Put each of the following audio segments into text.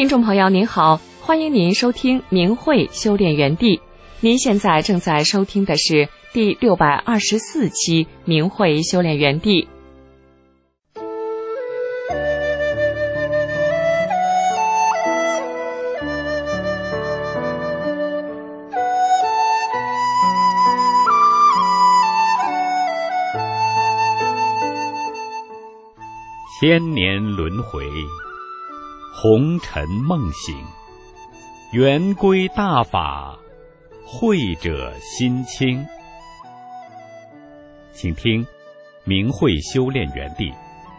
听众朋友您好，欢迎您收听明慧修炼园地。您现在正在收听的是第624期明慧修炼园地。 千年轮回，红尘梦醒，圆归大法，慧者心清。请听明慧修炼园地。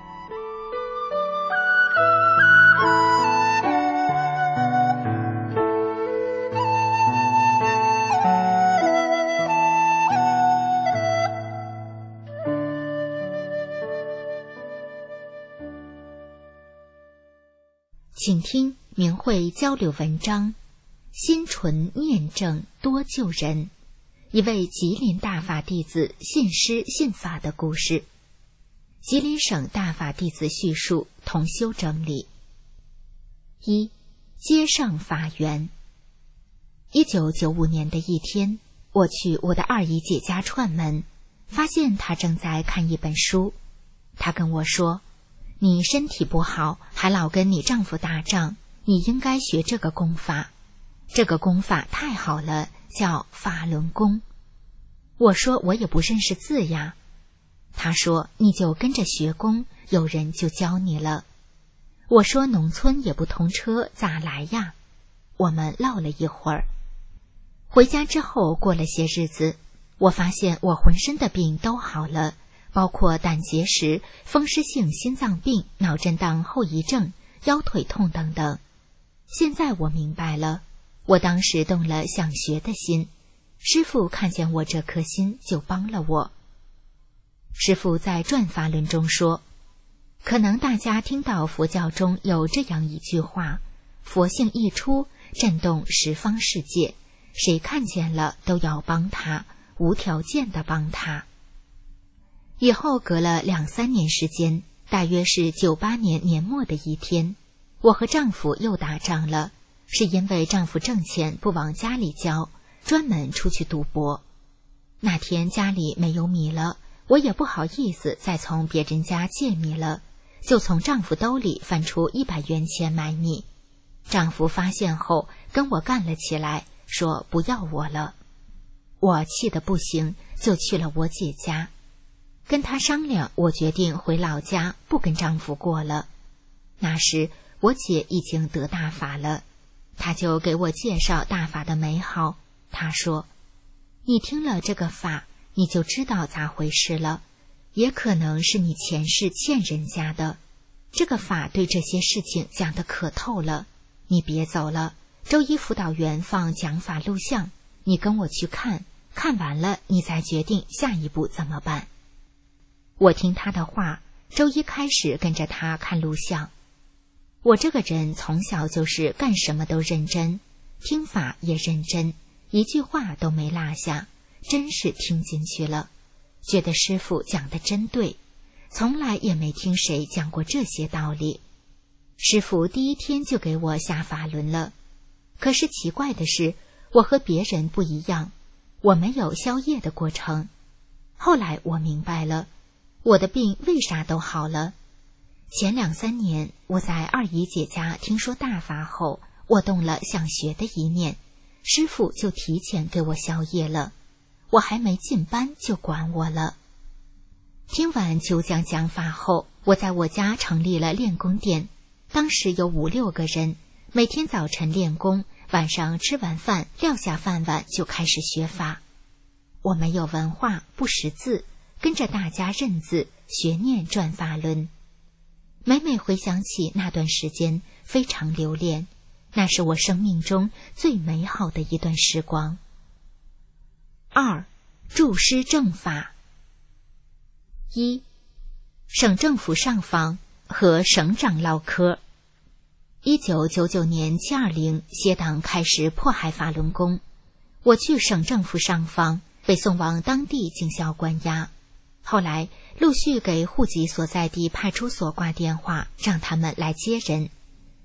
请听明慧交流文章，心纯念正多救人。一位吉林大法弟子信师信法的故事。吉林省大法弟子叙述，同修整理。一、接上法缘。1995年的一天，我去我的二姨姐家串门，发现她正在看一本书。她跟我说，你身体不好，还老跟你丈夫打仗，你应该学这个功法。这个功法太好了，叫法轮功。我说我也不认识字呀。她说你就跟着学功，有人就教你了。我说农村也不通车，咋来呀？我们唠了一会儿。回家之后过了些日子，我发现我浑身的病都好了，包括胆结石、风湿性心脏病、脑震荡后遗症、腰腿痛等等。现在我明白了，我当时动了想学的心，师父看见我这颗心就帮了我。师父在转法轮中说，可能大家听到佛教中有这样一句话，佛性一出，震动十方世界，谁看见了都要帮他，无条件的帮他。以后隔了2-3年时间，大约是98年年末的一天，我和丈夫又打仗了，是因为丈夫挣钱不往家里交，专门出去赌博。那天家里没有米了，我也不好意思再从别人家借米了，就从丈夫兜里翻出100元钱买米。丈夫发现后跟我干了起来，说不要我了。我气得不行，就去了我姐家。跟他商量，我决定回老家，不跟丈夫过了。那时我姐已经得大法了，她就给我介绍大法的美好。她说，你听了这个法，你就知道咋回事了，也可能是你前世欠人家的。这个法对这些事情讲得可透了，你别走了，周一辅导员放讲法录像，你跟我去看，看完了你再决定下一步怎么办。我听他的话，周一开始跟着他看录像。我这个人从小就是干什么都认真，听法也认真，一句话都没落下，真是听进去了，觉得师父讲得真对，从来也没听谁讲过这些道理。师父第一天就给我下法轮了。可是奇怪的是，我和别人不一样，我没有消业的过程。后来我明白了，我的病为啥都好了。前2-3年，我在二姨姐家听说大法后，我动了想学的一念，师父就提前给我消业了，我还没进班就管我了。听完九讲讲法后，我在我家成立了练功店，当时有5-6个人，每天早晨练功，晚上吃完饭撂下饭碗就开始学法。我没有文化，不识字，跟着大家认字学念转法轮。每每回想起那段时间，非常留恋，那是我生命中最美好的一段时光。2. 助师正法。1. 省政府上访和省长唠嗑。1999年720，邪党开始迫害法轮功，我去省政府上访，被送往当地警校关押。后来陆续给户籍所在地派出所挂电话，让他们来接人。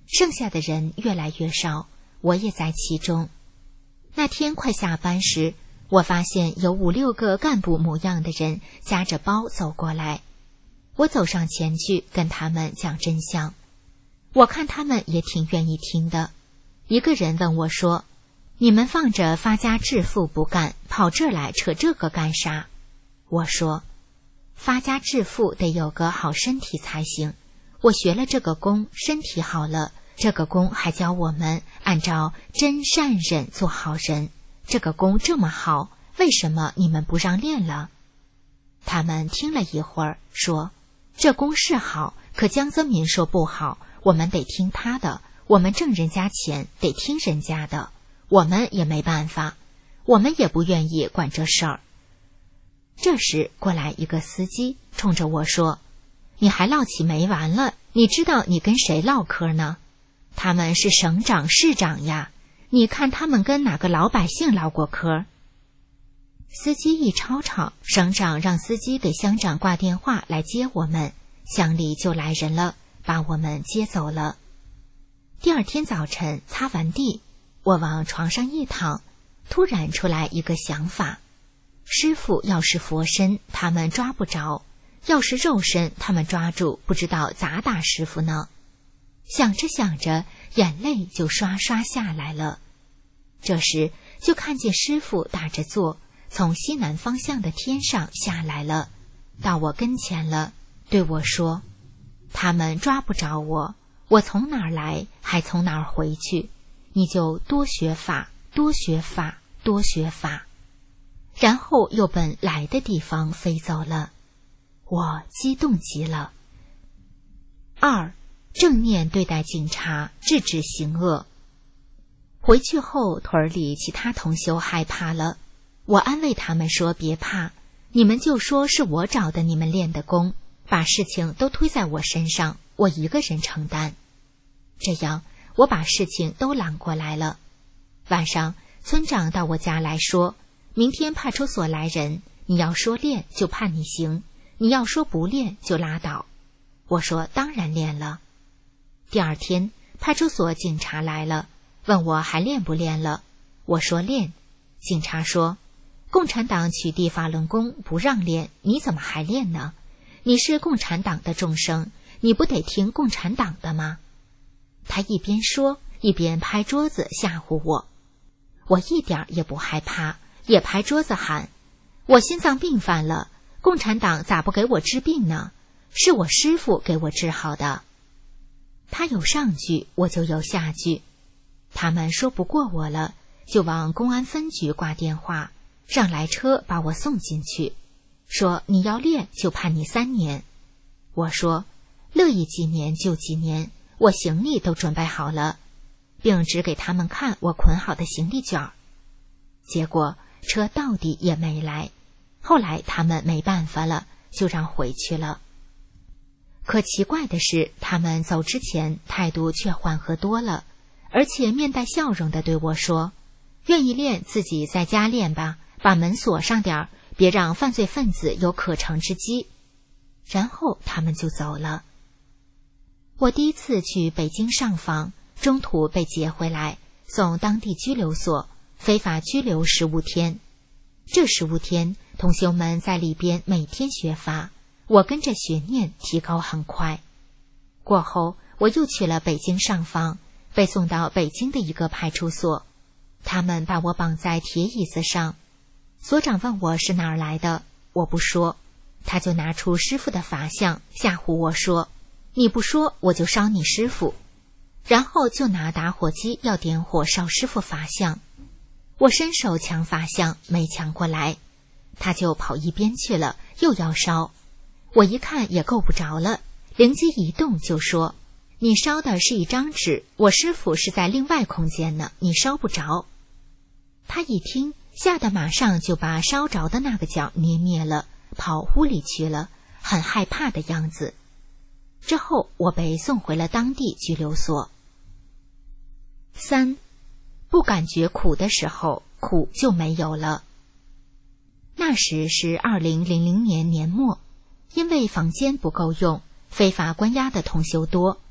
剩下的人越来越少，我也在其中。那天快下班时，我发现有5、6个干部模样的人夹着包走过来。我走上前去跟他们讲真相。我看他们也挺愿意听的。一个人问我说，你们放着发家致富不干，跑这儿来扯这个干啥？我说，发家致富得有个好身体才行。我学了这个功，身体好了，这个功还教我们按照真善忍做好人。这个功这么好，为什么你们不让练了？他们听了一会儿，说，这功是好，可江泽民说不好，我们得听他的，我们挣人家钱，得听人家的，我们也没办法，我们也不愿意管这事儿。这时过来一个司机，冲着我说，你还唠起没完了，你知道你跟谁唠嗑呢？他们是省长市长呀，你看他们跟哪个老百姓唠过嗑？司机一吵吵，省长让司机给乡长挂电话来接我们，乡里就来人了，把我们接走了。第二天早晨擦完地，我往床上一躺，突然出来一个想法，师父要是佛身，他们抓不着，要是肉身，他们抓住，不知道咋打师父呢。想着想着，眼泪就刷刷下来了。这时就看见师父打着坐，从西南方向的天上下来了，到我跟前了，对我说，他们抓不着我，我从哪儿来，还从哪儿回去，你就多学法，多学法，多学法。然后又奔来的地方飞走了。我激动极了。2. 正念对待警察，制止行恶。回去后，屯里其他同修害怕了，我安慰他们说，别怕，你们就说是我找的你们练的功，把事情都推在我身上，我一个人承担。这样我把事情都揽过来了。晚上村长到我家来说，明天派出所来人，你要说练就判你刑，你要说不练就拉倒。我说当然练了。第二天派出所警察来了，问我还练不练了，我说练。警察说，共产党取缔法轮功不让练，你怎么还练呢？你是共产党的众生，你不得听共产党的吗？他一边说一边拍桌子吓唬我。我一点也不害怕，也拍桌子喊，我心脏病犯了，共产党咋不给我治病呢？是我师父给我治好的。他有上句，我就有下句。他们说不过我了，就往公安分局挂电话，让来车把我送进去，说你要练就判你3年。我说乐意几年就几年，我行李都准备好了，并指给他们看我捆好的行李卷。结果车到底也没来，后来他们没办法了，就让回去了。可奇怪的是，他们走之前态度却缓和多了，而且面带笑容地对我说，愿意练自己在家练吧，把门锁上点，别让犯罪分子有可乘之机。然后他们就走了。我第一次去北京上访，中途被劫回来，送当地拘留所，非法拘留15天。这15天，同修们在里边每天学法，我跟着学念，提高很快。过后我又去了北京上访，被送到北京的一个派出所，他们把我绑在铁椅子上。所长问我是哪儿来的，我不说，他就拿出师父的法相吓唬我说，你不说我就烧你师父，然后就拿打火机要点火烧师父法相。我伸手抢法相，没抢过来，他就跑一边去了，又要烧。我一看也够不着了，灵机一动就说，你烧的是一张纸，我师父是在另外空间呢，你烧不着。他一听，吓得马上就把烧着的那个角捏灭了，跑屋里去了，很害怕的样子。之后我被送回了当地拘留所。3. 不感觉苦的时候，苦就没有了。那时是2000年年末，因为房间不够用，非法关押的同修多，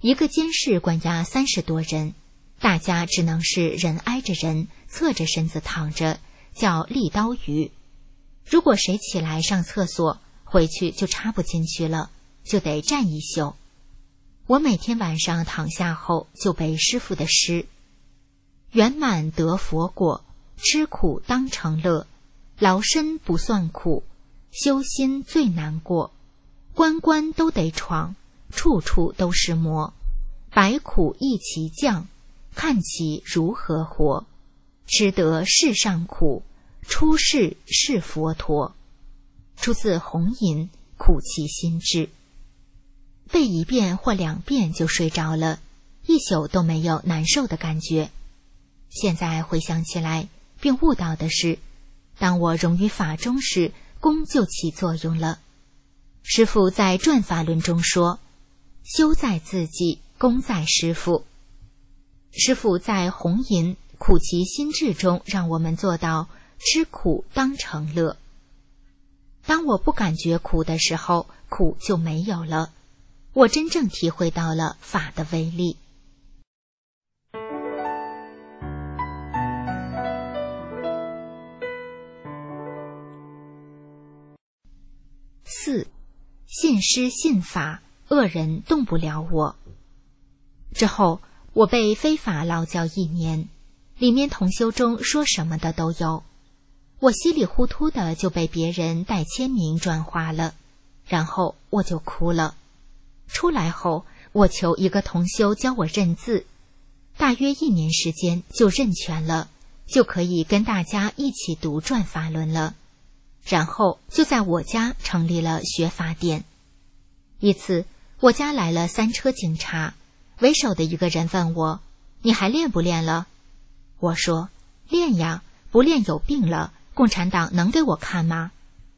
一个监室关押30多人，大家只能是人挨着人，侧着身子躺着，叫立刀鱼。如果谁起来上厕所，回去就插不进去了，就得站一宿。我每天晚上躺下后就背师父的诗：圆满得佛果，吃苦当成乐，劳身不算苦，修心最难过，关关都得闯，处处都是磨，百苦一起降，看其如何活，吃得世上苦，出世是佛陀。出自红吟，苦其心志。背1遍或2遍就睡着了，一宿都没有难受的感觉。现在回想起来，并悟到的是，当我融于法中时，功就起作用了。师父在转法轮中说，修在自己，功在师父。师父在红吟苦其心志中让我们做到吃苦当成乐。当我不感觉苦的时候，苦就没有了。我真正体会到了法的威力。4. 信师信法，恶人动不了我。之后我被非法劳教1年，里面同修中说什么的都有。我稀里糊涂的就被别人代签名转化了，然后我就哭了。出来后，我求一个同修教我认字，大约1年时间就认全了，就可以跟大家一起读转法轮了。然后就在我家成立了学法店。一次，我家来了3车警察，为首的一个人问我：“你还练不练了？”我说：“练呀，不练有病了，共产党能给我看吗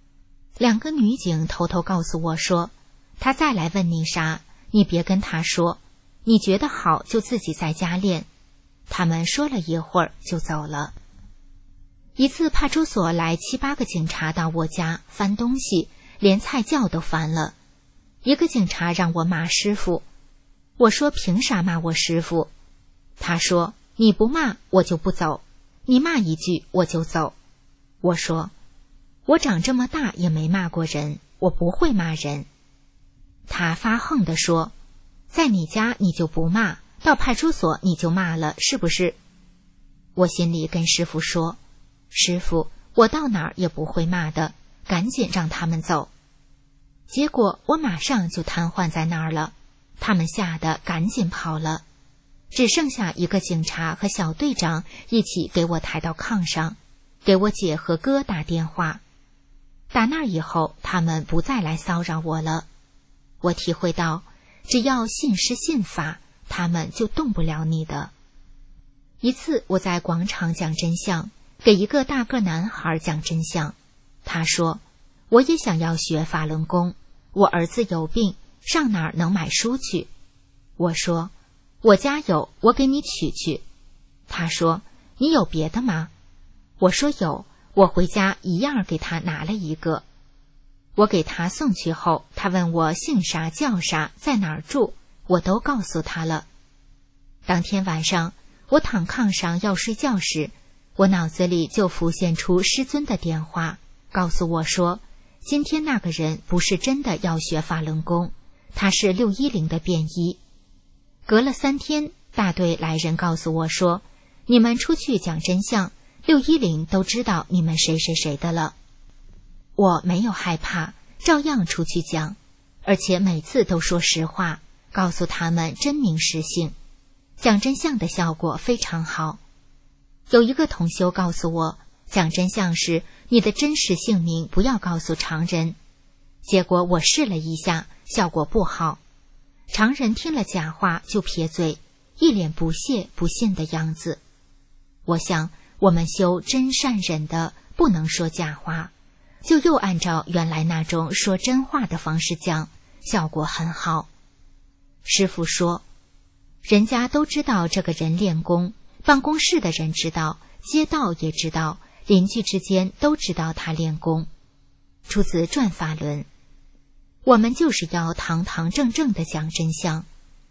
？”2个女警偷偷告诉我说：“他再来问你啥，你别跟他说，你觉得好就自己在家练。”他们说了一会儿就走了。一次派出所来7、8个警察到我家翻东西，连菜窖都翻了。一个警察让我骂师父，我说凭啥骂我师父？他说你不骂我就不走，你骂一句我就走。我说我长这么大也没骂过人，我不会骂人。他发横地说，在你家你就不骂，到派出所你就骂了，是不是？我心里跟师父说，师父，我到哪儿也不会骂的，赶紧让他们走。结果我马上就瘫痪在那儿了，他们吓得赶紧跑了，只剩下一个警察和小队长一起给我抬到炕上，给我姐和哥打电话。打那以后，他们不再来骚扰我了。我体会到，只要信师信法，他们就动不了你的。一次我在广场讲真相，给一个大个男孩讲真相，他说我也想要学法轮功，我儿子有病，上哪儿能买书去？我说我家有，我给你取去。他说你有别的吗？我说有，我回家一样给他拿了一个。我给他送去后，他问我姓啥叫啥，在哪儿住，我都告诉他了。当天晚上我躺炕上要睡觉时，我脑子里就浮现出师尊的电话，告诉我说，今天那个人不是真的要学法轮功，他是610的便衣。隔了3天，大队来人告诉我说，你们出去讲真相，610都知道你们谁谁谁的了。我没有害怕，照样出去讲，而且每次都说实话，告诉他们真名实姓。讲真相的效果非常好。有一个同修告诉我，讲真相时你的真实姓名不要告诉常人。结果我试了一下，效果不好。常人听了假话就撇嘴，一脸不屑不信的样子。我想我们修真善忍的不能说假话，就又按照原来那种说真话的方式讲，效果很好。师父说，人家都知道这个人练功，办公室的人知道，街道也知道，邻居之间都知道他练功。出自转法轮。我们就是要堂堂正正的讲真相，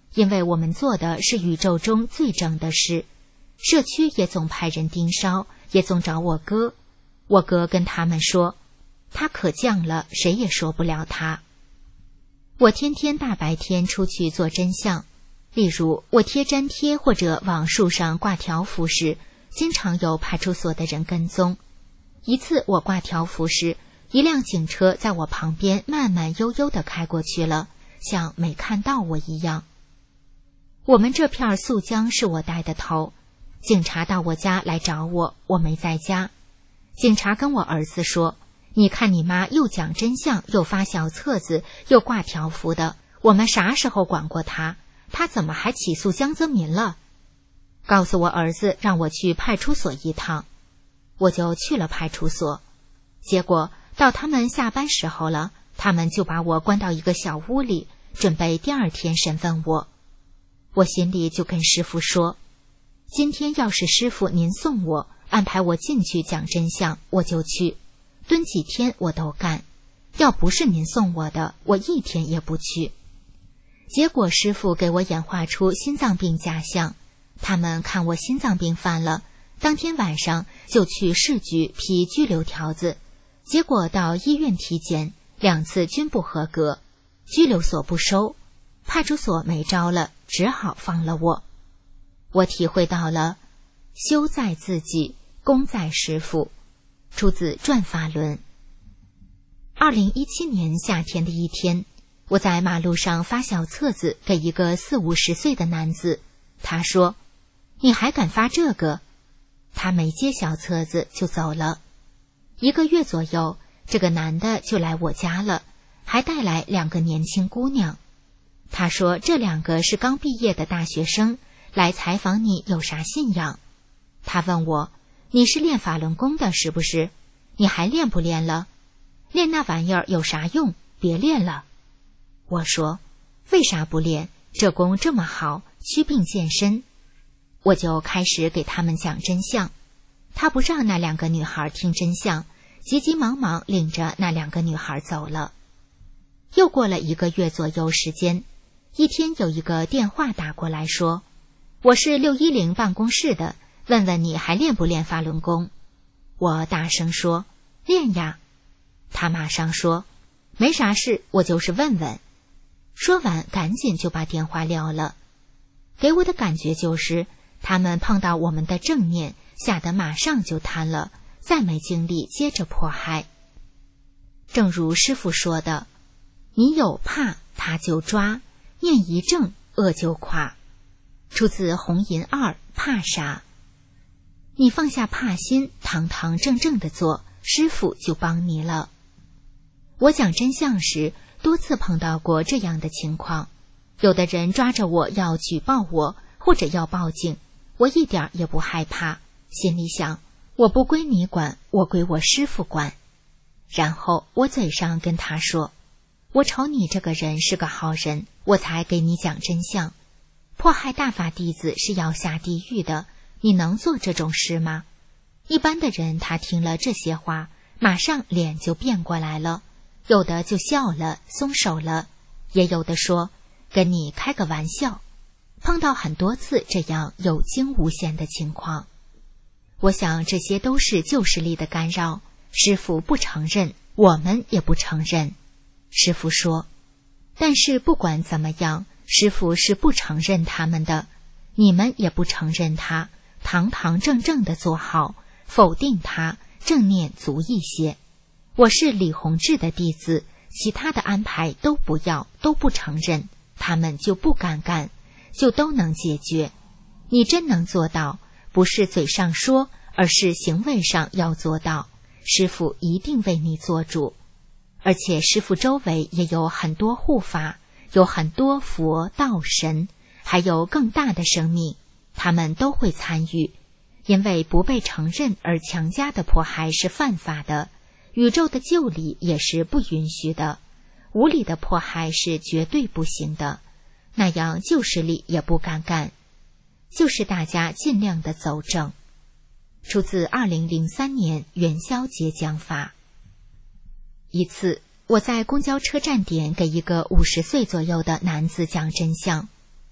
因为我们做的是宇宙中最正的事。社区也总派人盯梢，也总找我哥。我哥跟他们说，他可犟了，谁也说不了他。我天天大白天出去做真相，例如我贴粘贴或者往树上挂条幅时，经常有派出所的人跟踪。一次我挂条幅时，一辆警车在我旁边慢慢悠悠地开过去了，像没看到我一样。我们这片宿江是我带的头，警察到我家来找我，我没在家。警察跟我儿子说，你看你妈又讲真相，又发小册子，又挂条幅的，我们啥时候管过她？她怎么还起诉江泽民了？告诉我儿子让我去派出所一趟。我就去了派出所，结果到他们下班时候了，他们就把我关到一个小屋里，准备第二天审问我。我心里就跟师傅说，今天要是师傅您送我，安排我进去讲真相，我就去，蹲几天我都干。要不是您送我的，我一天也不去。结果师傅给我演化出心脏病假象，他们看我心脏病犯了，当天晚上就去市局批拘留条子，结果到医院体检，2次均不合格，拘留所不收，派出所没招了，只好放了我。我体会到了修在自己，功在师父，出自《转法轮》。2017年夏天的一天，我在马路上发小册子给一个40-50岁的男子，他说，你还敢发这个？他没接小册子就走了。1个月左右，这个男的就来我家了，还带来2个年轻姑娘。他说这2个是刚毕业的大学生，来采访你有啥信仰。他问我，你是练法轮功的是不是？你还练不练了？练那玩意儿有啥用？别练了。我说，为啥不练？这功这么好，祛病健身。我就开始给他们讲真相。他不让那2个女孩听真相，急急忙忙领着那2个女孩走了。又过了1个月左右时间，一天有一个电话打过来说，我是610办公室的，问问你还练不练法轮功。我大声说，练呀。他马上说，没啥事，我就是问问。说完赶紧就把电话撂了。给我的感觉就是他们碰到我们的正念，吓得马上就瘫了，再没精力接着迫害。正如师父说的，你有怕他就抓，念一正恶就垮。出自红银2怕啥。你放下怕心，堂堂正正的做，师父就帮你了。我讲真相时多次碰到过这样的情况，有的人抓着我要举报我，或者要报警，我一点也不害怕，心里想，我不归你管，我归我师父管。然后我嘴上跟他说，我瞅你这个人是个好人，我才给你讲真相。迫害大法弟子是要下地狱的，你能做这种事吗？一般的人他听了这些话，马上脸就变过来了，有的就笑了，松手了，也有的说跟你开个玩笑。碰到很多次这样有惊无险的情况。我想这些都是旧势力的干扰，师父不承认，我们也不承认。师父说，但是不管怎么样，师父是不承认他们的，你们也不承认他，堂堂正正的做好，否定他，正念足一些。我是李洪志的弟子，其他的安排都不要，都不承认，他们就不敢干，就都能解决。你真能做到，不是嘴上说，而是行为上要做到，师父一定为你做主。而且师父周围也有很多护法，有很多佛道神，还有更大的生命，他们都会参与。因为不被承认而强加的迫害是犯法的，宇宙的旧理也是不允许的，无理的迫害是绝对不行的，那样旧势力也不敢干。就是大家尽量的走正。出自2003年元宵节讲法。一次，我在公交车站点给一个50岁左右的男子讲真相。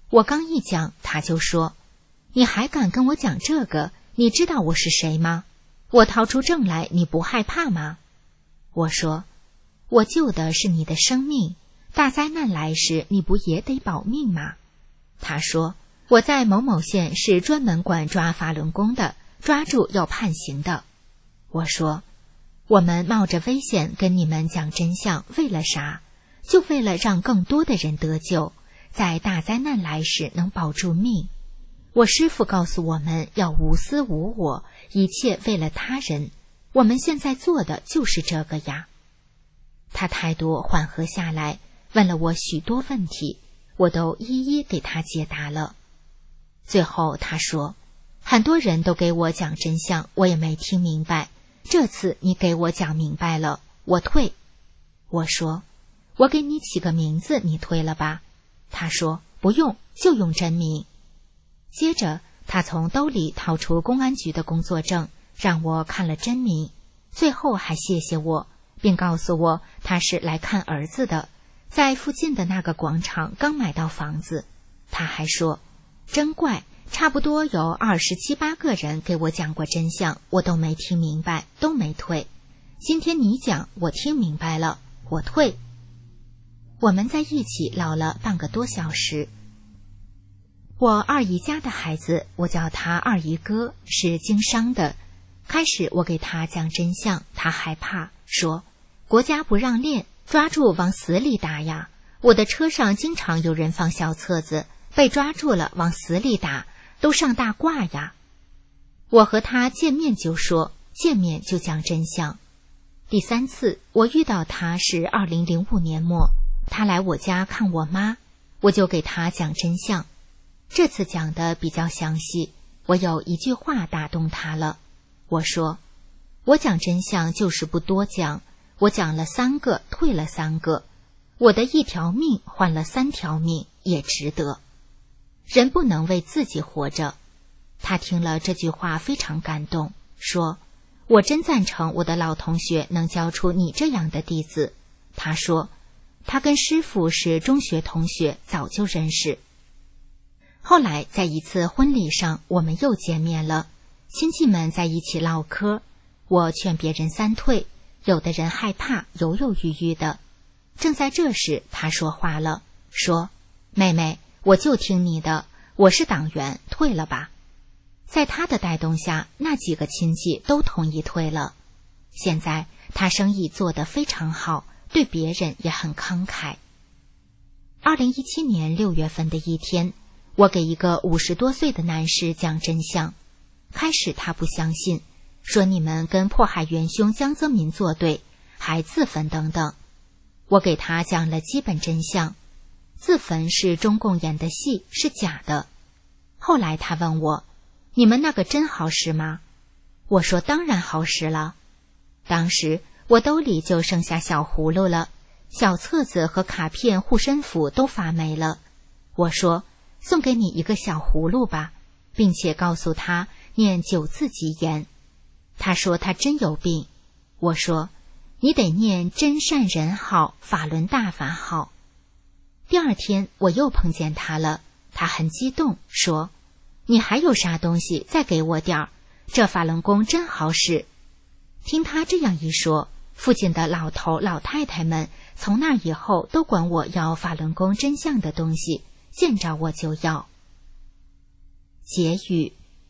我刚一讲，他就说：“你还敢跟我讲这个？你知道我是谁吗？我掏出证来，你不害怕吗？”我说：“我救的是你的生命，大灾难来时，你不也得保命吗？”他说：“我在某某县是专门管抓法轮功的，抓住要判刑的。”我说：“我们冒着危险跟你们讲真相，为了啥？就为了让更多的人得救，在大灾难来时能保住命。我师父告诉我们要无私无我，一切为了他人。我们现在做的就是这个呀。”他态度缓和下来，问了我许多问题，我都一一给他解答了。最后他说：“很多人都给我讲真相，我也没听明白。这次你给我讲明白了，我退。”我说：“我给你起个名字，你退了吧？”他说：“不用，就用真名。”接着他从兜里掏出公安局的工作证，让我看了真名，最后还谢谢我，并告诉我他是来看儿子的，在附近的那个广场刚买到房子。他还说：“真怪，差不多有27、8个人给我讲过真相，我都没听明白，都没退。今天你讲，我听明白了，我退。”我们在一起唠了半个多小时。我二姨家的孩子，我叫他二姨哥，是经商的。开始我给他讲真相，他害怕，说：“国家不让练，抓住往死里打呀！我的车上经常有人放小册子，被抓住了往死里打，都上大挂呀。”我和他见面就说，见面就讲真相。第3次我遇到他是2005年末，他来我家看我妈，我就给他讲真相。这次讲的比较详细，我有一句话打动他了。我说：“我讲真相就是不多讲，我讲了3个，退了3个，我的1条命换了3条命，也值得。人不能为自己活着。”他听了这句话非常感动，说：“我真赞成我的老同学能教出你这样的弟子。”他说他跟师父是中学同学，早就认识。后来在一次婚礼上，我们又见面了，亲戚们在一起唠嗑，我劝别人3退，有的人害怕，犹犹豫豫的。正在这时，他说话了，说：“妹妹，我就听你的，我是党员，退了吧。”在他的带动下，那几个亲戚都同意退了。现在他生意做得非常好，对别人也很慷慨。2017年6月份的一天，我给一个50多岁的男士讲真相。开始他不相信，说你们跟迫害元凶江泽民作对，还自焚等等。我给他讲了基本真相，自焚是中共演的戏，是假的。后来他问我：“你们那个真好使吗？”我说：“当然好使了。”当时我兜里就剩下小葫芦了，小册子和卡片、护身符都发霉了。我说：“送给你一个小葫芦吧，并且告诉他念9字吉言。”他说他真有病。我说：“你得念真善人好，法轮大法好。”第2天我又碰见他了，他很激动，说：“你还有啥东西，再给我点儿，这法轮功真好使。”听他这样一说，附近的老头老太太们从那以后都管我要法轮功真相的东西，见着我就要。结语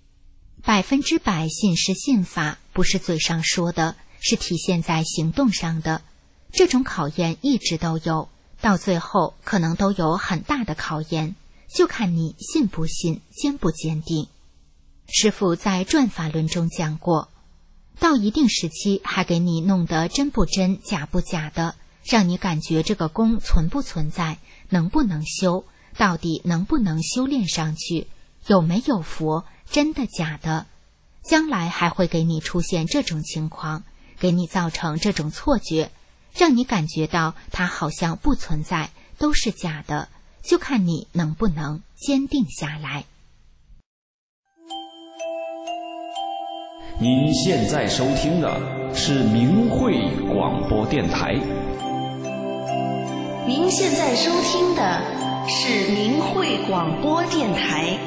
：100%信师信法，不是嘴上说的，是体现在行动上的。这种考验一直都有，到最后可能都有很大的考验，就看你信不信，坚不坚定。师父在转法轮中讲过，到一定时期还给你弄得真不真，假不假的，让你感觉这个功存不存在，能不能修，到底能不能修炼上去，有没有佛，真的假的。将来还会给你出现这种情况，给你造成这种错觉，让你感觉到它好像不存在，都是假的，就看你能不能坚定下来。 您现在收听的是明慧广播电台。 您现在收听的是明慧广播电台。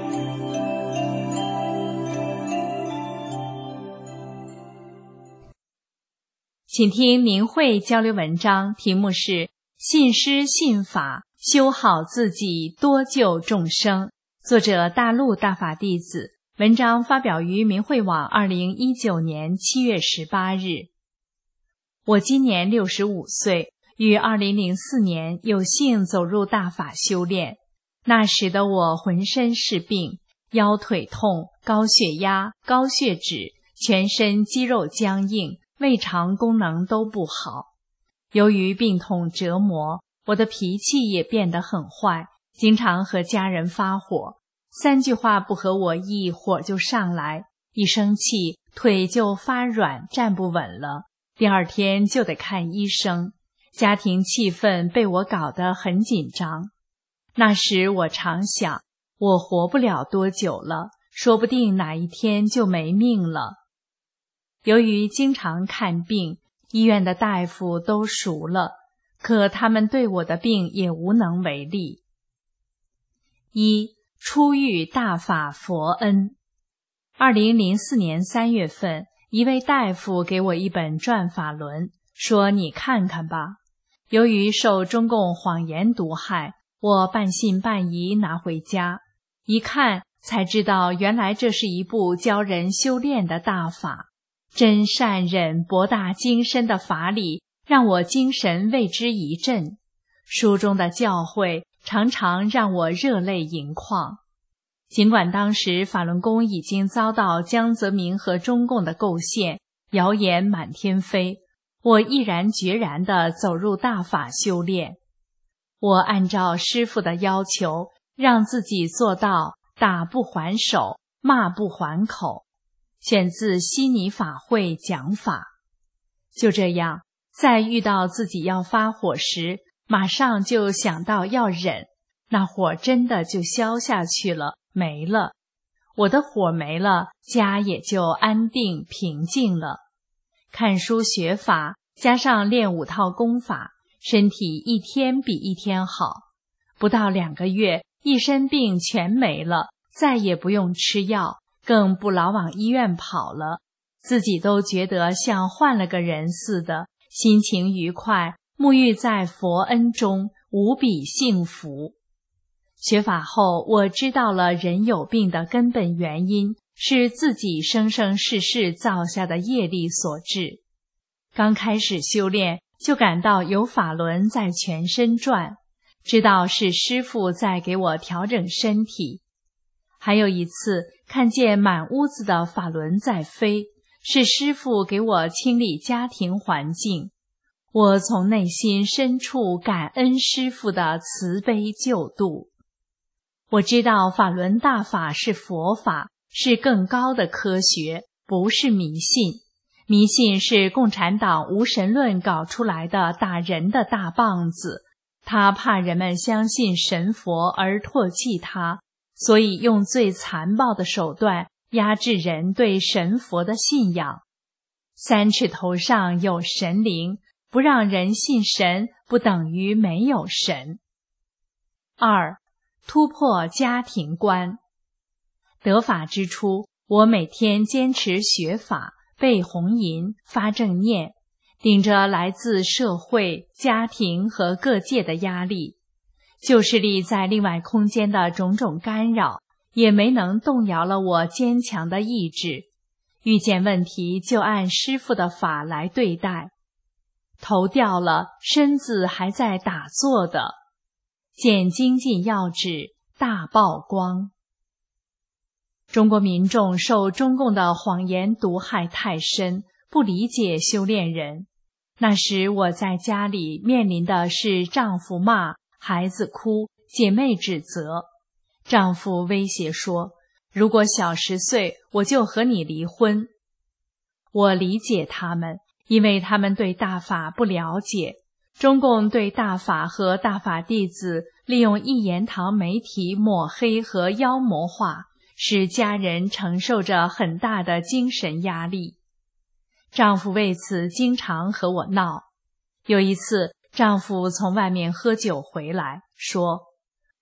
请听明慧交流文章，题目是信师信法，修好自己，多救众生。作者大陆大法弟子，文章发表于明慧网2019年7月18日。我今年65岁，于2004年有幸走入大法修炼。那时的我浑身是病，腰腿痛，高血压、高血脂，全身肌肉僵硬，胃肠功能都不好。由于病痛折磨，我的脾气也变得很坏，经常和家人发火，3句话不合我意，火就上来，一生气腿就发软，站不稳了，第2天就得看医生。家庭气氛被我搞得很紧张。那时我常想，我活不了多久了，说不定哪一天就没命了。由于经常看病，医院的大夫都熟了，可他们对我的病也无能为力。1. 初遇大法佛恩。2004年3月份，一位大夫给我一本转法轮，说你看看吧。由于受中共谎言毒害，我半信半疑拿回家，一看才知道原来这是一部教人修炼的大法。真善忍博大精深的法理让我精神为之一振，书中的教诲常常让我热泪盈眶。尽管当时法轮功已经遭到江泽民和中共的构陷，谣言满天飞，我毅然决然地走入大法修炼。我按照师父的要求，让自己做到打不还手，骂不还口。选自悉尼法会讲法。就这样，在遇到自己要发火时，马上就想到要忍，那火真的就消下去了，没了。我的火没了，家也就安定平静了。看书学法，加上练5套功法，身体一天比一天好。不到2个月，一身病全没了，再也不用吃药，更不老往医院跑了，自己都觉得像换了个人似的，心情愉快，沐浴在佛恩中，无比幸福。学法后，我知道了人有病的根本原因是自己生生世世造下的业力所致。刚开始修炼，就感到有法轮在全身转，知道是师父在给我调整身体。还有一次看见满屋子的法轮在飞，是师父给我清理家庭环境。我从内心深处感恩师父的慈悲救度。我知道法轮大法是佛法，是更高的科学，不是迷信。迷信是共产党无神论搞出来的打人的大棒子，他怕人们相信神佛而唾弃他，所以用最残暴的手段压制人对神佛的信仰。3尺头上有神灵，不让人信神，不等于没有神。2. 突破家庭观。得法之初，我每天坚持学法，背红吟，发正念，顶着来自社会、家庭和各界的压力，旧势力在另外空间的种种干扰，也没能动摇了我坚强的意志。遇见问题就按师父的法来对待，头掉了，身子还在打坐的。见精进要旨，大曝光。中国民众受中共的谎言毒害太深，不理解修炼人。那时我在家里面临的是丈夫骂，孩子哭，姐妹指责。丈夫威胁说，如果小10岁，我就和你离婚。我理解他们，因为他们对大法不了解。中共对大法和大法弟子利用一言堂媒体抹黑和妖魔化，使家人承受着很大的精神压力。丈夫为此经常和我闹。有一次，丈夫从外面喝酒回来，说：“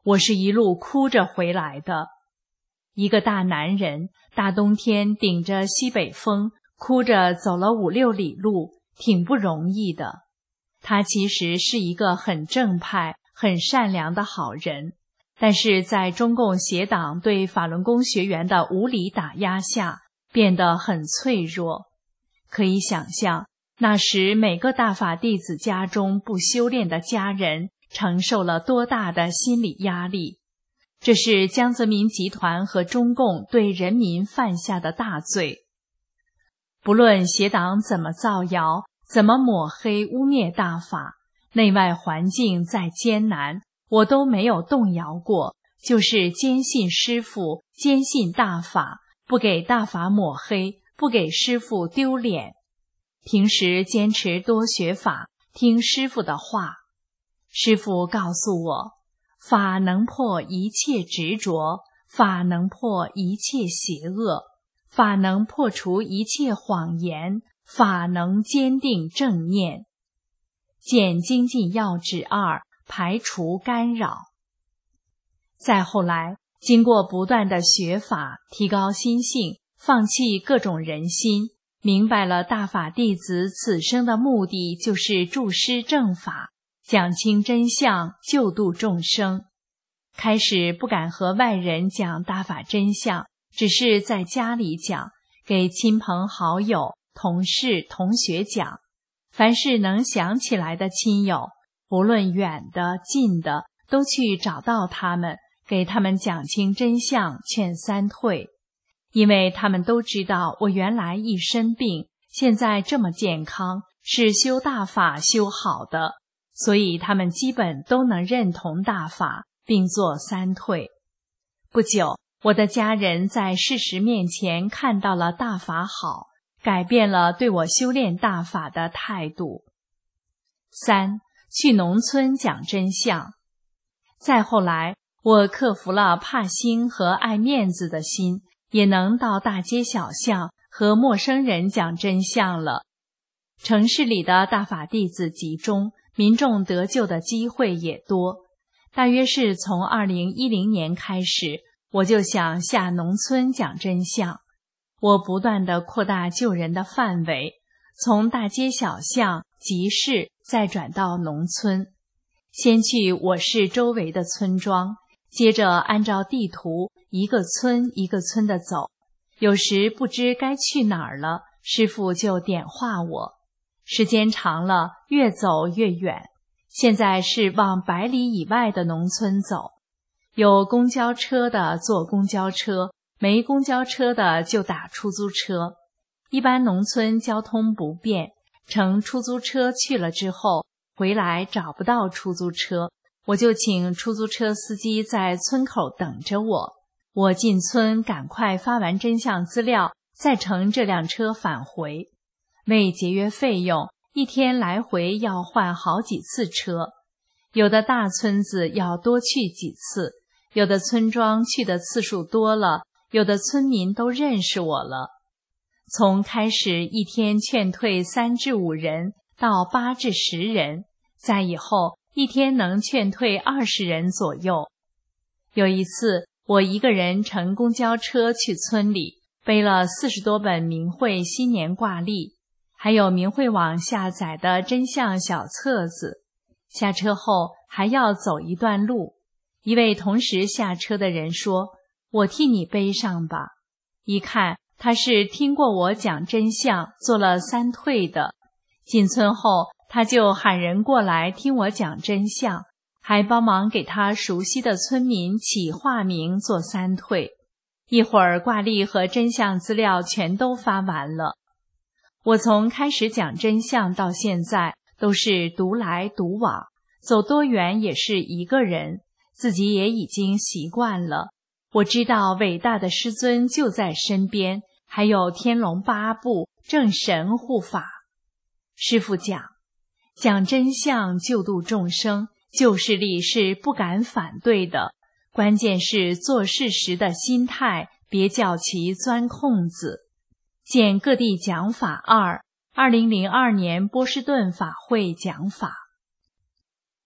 我是一路哭着回来的。一个大男人，大冬天顶着西北风，哭着走了5-6里路，挺不容易的。他其实是一个很正派、很善良的好人，但是在中共邪党对法轮功学员的无理打压下，变得很脆弱。可以想象，那时每个大法弟子家中不修炼的家人承受了多大的心理压力。这是江泽民集团和中共对人民犯下的大罪。不论邪党怎么造谣，怎么抹黑污蔑大法，内外环境再艰难，我都没有动摇过，就是坚信师父，坚信大法，不给大法抹黑，不给师父丢脸。平时坚持多学法，听师父的话。师父告诉我，法能破一切执着，法能破一切邪恶，法能破除一切谎言，法能坚定正念。见精进要旨2，排除干扰。再后来，经过不断的学法，提高心性，放弃各种人心，明白了大法弟子此生的目的就是助师正法，讲清真相，救度众生。开始不敢和外人讲大法真相，只是在家里讲，给亲朋好友、同事、同学讲。凡是能想起来的亲友，不论远的近的，都去找到他们，给他们讲清真相，劝三退。因为他们都知道我原来一身病，现在这么健康，是修大法修好的，所以他们基本都能认同大法，并做三退。不久，我的家人在事实面前看到了大法好，改变了对我修炼大法的态度。3. 去农村讲真相。再后来，我克服了怕星和爱面子的心，也能到大街小巷和陌生人讲真相了。城市里的大法弟子集中，民众得救的机会也多。大约是从2010年开始，我就想下农村讲真相。我不断地扩大救人的范围，从大街小巷、集市再转到农村。先去我市周围的村庄，接着按照地图一个村一个村地走。有时不知该去哪儿了，师父就点化我。时间长了，越走越远。现在是往100里以外的农村走，有公交车的坐公交车，没公交车的就打出租车。一般农村交通不便，乘出租车去了之后，回来找不到出租车，我就请出租车司机在村口等着我。我进村赶快发完真相资料，再乘这辆车返回。为节约费用，一天来回要换好几次车，有的大村子要多去几次，有的村庄去的次数多了，有的村民都认识我了。从开始一天劝退3至5人到8至10人，再以后一天能劝退20人左右。有一次，我一个人乘公交车去村里，背了40多本明慧新年挂历，还有明慧网下载的真相小册子。下车后还要走一段路，一位同时下车的人说：“我替你背上吧。”一看他是听过我讲真相，做了3退的。进村后，他就喊人过来听我讲真相，还帮忙给他熟悉的村民起化名做3退。一会儿挂历和真相资料全都发完了。我从开始讲真相到现在都是独来独往，走多远也是一个人，自己也已经习惯了。我知道伟大的师尊就在身边，还有天龙八部、正神护法。师父讲真相救度众生，旧势力是不敢反对的，关键是做事时的心态，别叫其钻空子。见各地讲法2，2002年波士顿法会讲法。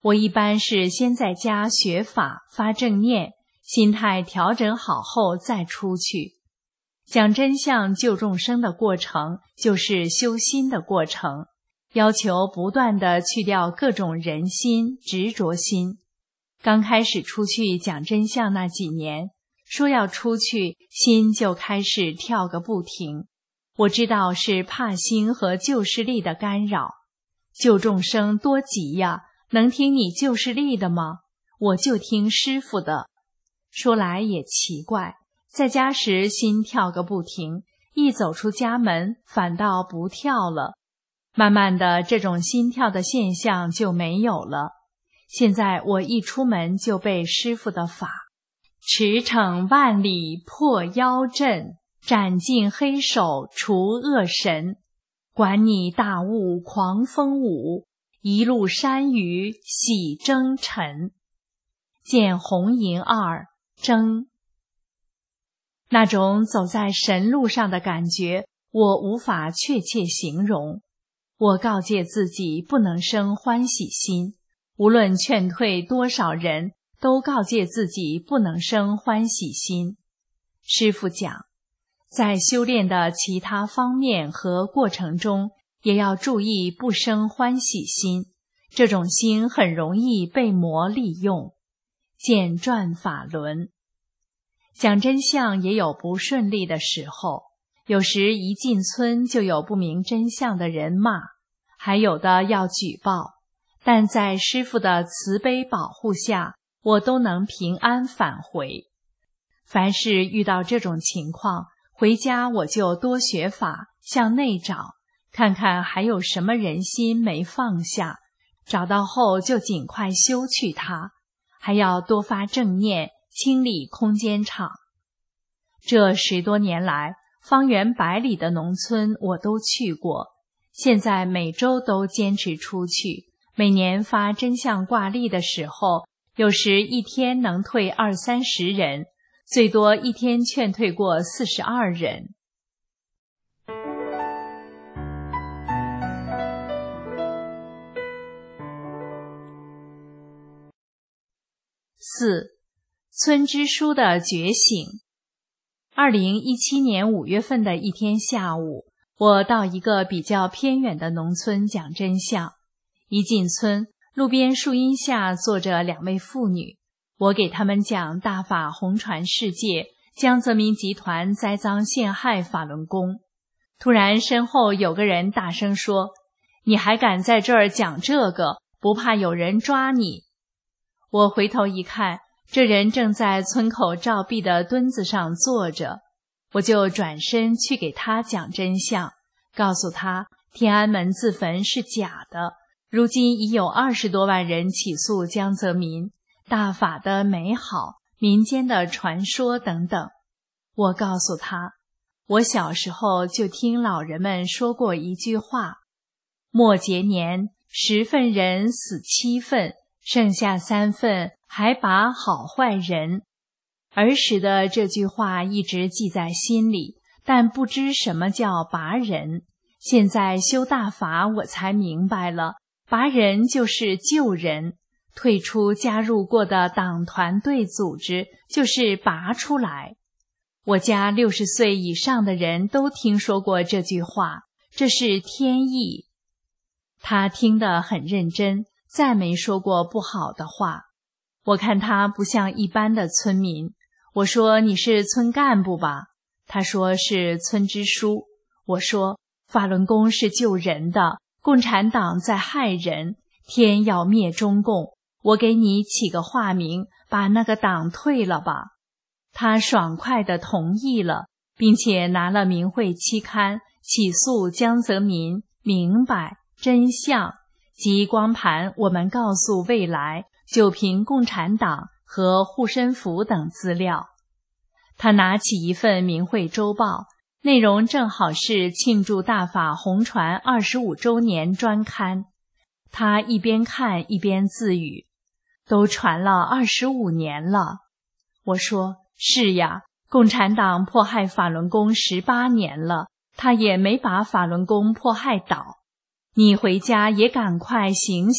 我一般是先在家学法发正念，心态调整好后再出去。讲真相救众生的过程就是修心的过程，要求不断地去掉各种人心、执着心。刚开始出去讲真相那几年，说要出去，心就开始跳个不停。我知道是怕心和救世力的干扰。救众生多急呀，能听你救世力的吗？我就听师父的。说来也奇怪，在家时心跳个不停，一走出家门反倒不跳了。慢慢的，这种心跳的现象就没有了。现在我一出门就背师父的法，驰骋万里破妖阵，斩尽黑手除恶神，管你大雾狂风舞，一路山雨洗征尘。见红银二征。那种走在神路上的感觉，我无法确切形容。我告诫自己不能生欢喜心，无论劝退多少人，都告诫自己不能生欢喜心。师父讲，在修炼的其他方面和过程中，也要注意不生欢喜心，这种心很容易被魔利用。见转法轮。讲真相也有不顺利的时候，有时一进村就有不明真相的人骂，还有的要举报，但在师父的慈悲保护下，我都能平安返回。凡是遇到这种情况，回家我就多学法，向内找，看看还有什么人心没放下，找到后就尽快修去它，还要多发正念，清理空间场。这10多年来，方圆100里的农村我都去过，现在每周都坚持出去，每年发真相挂历的时候，有时一天能退20-30人，最多一天劝退过42人。4. 村支书的觉醒。2017年5月份的一天下午，我到一个比较偏远的农村讲真相。一进村，路边树荫下坐着2位妇女，我给他们讲大法红传世界，江泽民集团栽赃陷害法轮功。突然身后有个人大声说：“你还敢在这儿讲这个，不怕有人抓你？”我回头一看，这人正在村口照壁的墩子上坐着，我就转身去给他讲真相，告诉他天安门自焚是假的，如今已有20多万人起诉江泽民，大法的美好，民间的传说等等。我告诉他，我小时候就听老人们说过一句话：末节年10份人死7份，剩下3份还把好坏人。儿时的这句话一直记在心里，但不知什么叫拔人。现在修大法我才明白了，拔人就是救人，退出加入过的党团队组织就是拔出来。我家60岁以上的人都听说过这句话，这是天意。他听得很认真，再没说过不好的话。我看他不像一般的村民，我说你是村干部吧？他说是村支书。我说法轮功是救人的，共产党在害人，天要灭中共，我给你起个化名，把那个党退了吧。他爽快地同意了，并且拿了明慧期刊起诉江泽民、明白、真相及光盘我们告诉未来、九平共产党和护身符等资料。他拿起一份明慧周报，内容正好是庆祝大法红传25周年专刊。他一边看一边自语，都传了25年了。我说是呀，共产党迫害法轮功18年了，他也没把法轮功迫害倒。你回家也赶快醒醒，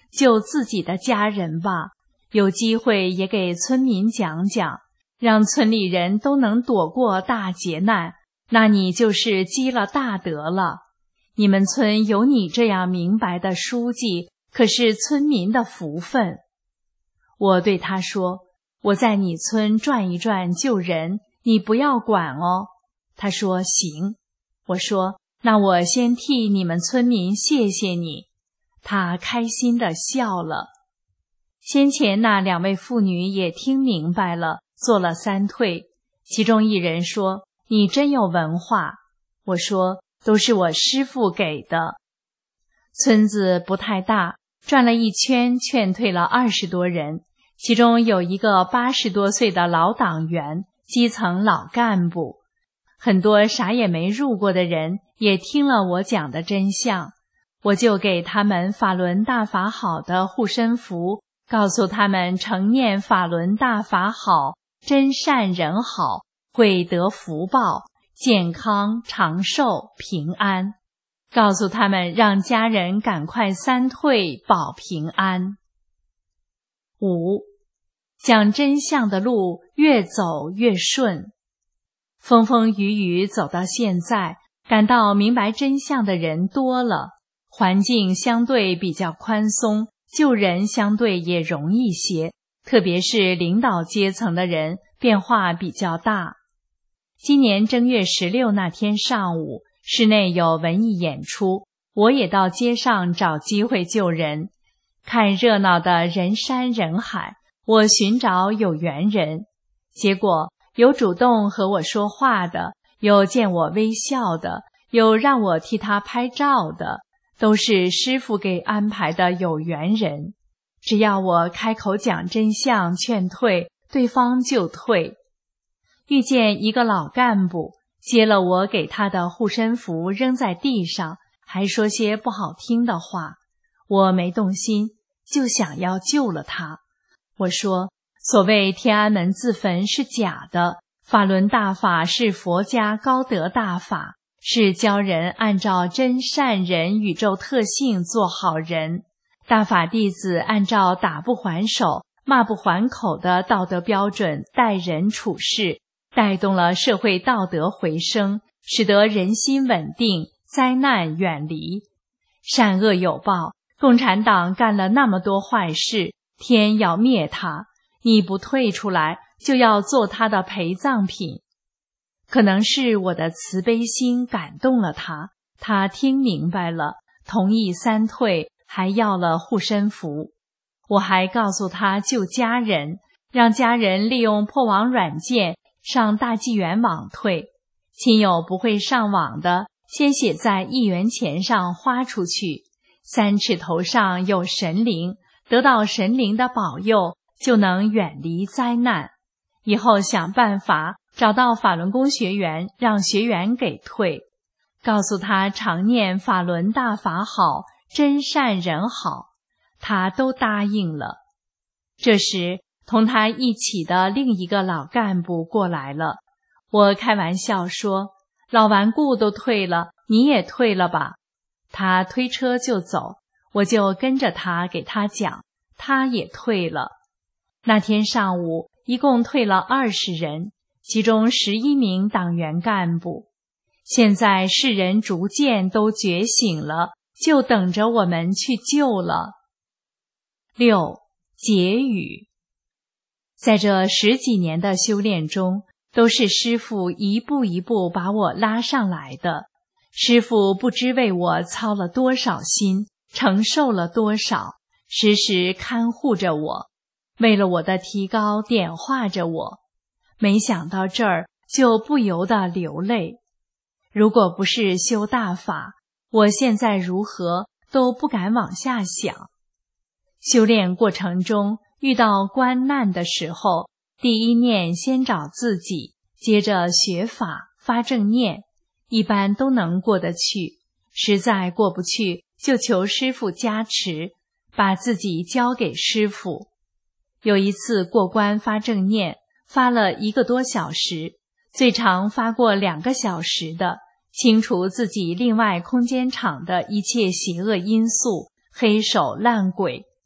救自己的家人吧，有机会也给村民讲讲，让村里人都能躲过大劫难，那你就是积了大德了。你们村有你这样明白的书记，可是村民的福分。我对他说，我在你村转一转救人，你不要管哦。他说行。我说那我先替你们村民谢谢你。他开心地笑了。先前那2位妇女也听明白了，做了3退。其中一人说，你真有文化。我说都是我师父给的。村子不太大，转了一圈，劝退了20多人，其中有一个80多岁的老党员，基层老干部。很多啥也没入过的人也听了我讲的真相，我就给他们法轮大法好的护身符，告诉他们常念法轮大法好，真善人好，会得福报，健康长寿平安，告诉他们让家人赶快3退保平安。5. 讲真相的路越走越顺。风风雨雨走到现在，感到明白真相的人多了，环境相对比较宽松，救人相对也容易些，特别是领导阶层的人变化比较大。今年正月16那天上午，室内有文艺演出，我也到街上找机会救人。看热闹的人山人海，我寻找有缘人，结果有主动和我说话的，有见我微笑的，有让我替他拍照的，都是师父给安排的有缘人。只要我开口讲真相劝退，对方就退。遇见一个老干部，接了我给他的护身符扔在地上，还说些不好听的话，我没动心，就想要救了他。我说，所谓天安门自焚是假的，法轮大法是佛家高德大法，是教人按照真善人宇宙特性做好人。大法弟子按照打不还手、骂不还口的道德标准待人处事，带动了社会道德回升，使得人心稳定，灾难远离。善恶有报，共产党干了那么多坏事，天要灭他，你不退出来，就要做他的陪葬品。可能是我的慈悲心感动了他，他听明白了，同意3退，还要了护身符。我还告诉他救家人，让家人利用破网软件上大纪元网退，亲友不会上网的，先写在1元钱上花出去，3尺头上有神灵，得到神灵的保佑，就能远离灾难。以后想办法找到法轮功学员，让学员给退，告诉他常念法轮大法好，真善人好，他都答应了。这时同他一起的另一个老干部过来了，我开玩笑说，老顽固都退了，你也退了吧。他推车就走，我就跟着他给他讲，他也退了。那天上午一共退了20人，其中11名党员干部。现在世人逐渐都觉醒了，就等着我们去救了。6. 结语。在这10几年的修炼中，都是师父一步一步把我拉上来的。师父不知为我操了多少心，承受了多少，时时看护着我，为了我的提高点化着我。没想到这儿，就不由得流泪。如果不是修大法，我现在如何都不敢往下想。修炼过程中遇到关难的时候，第一念先找自己，接着学法发正念，一般都能过得去，实在过不去就求师父加持，把自己交给师父。有一次过关发正念，发了1个多小时，最长发过2个小时的，清除自己另外空间场的一切邪恶因素、黑手烂鬼，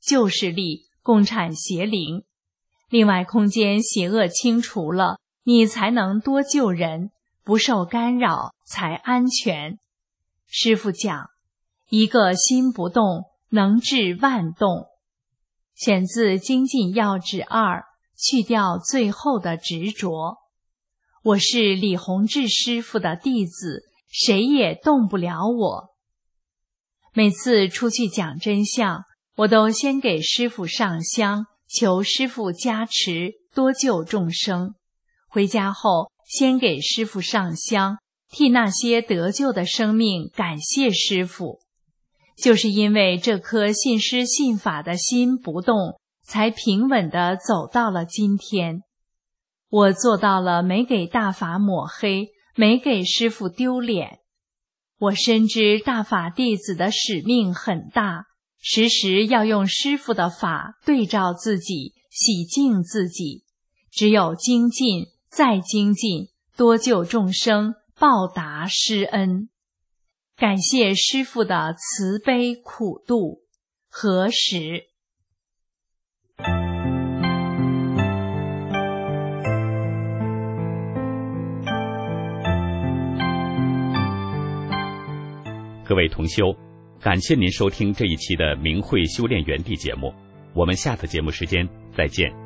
旧势力、共产邪灵。另外，空间邪恶清除了，你才能多救人，不受干扰才安全。师父讲，一个心不动，能治万动。选自《精进要旨2》，去掉最后的执着。我是李洪志师父的弟子，谁也动不了我。每次出去讲真相，我都先给师父上香，求师父加持，多救众生。回家后，先给师父上香，替那些得救的生命感谢师父。就是因为这颗信师信法的心不动，才平稳地走到了今天。我做到了没给大法抹黑，没给师父丢脸。我深知大法弟子的使命很大，时时要用师父的法对照自己，洗净自己。只有精进，再精进，多救众生，报答师恩。感谢师父的慈悲苦度，何时？ 各位同修，感谢您收听这一期的明慧修炼园地节目，我们下次节目时间再见。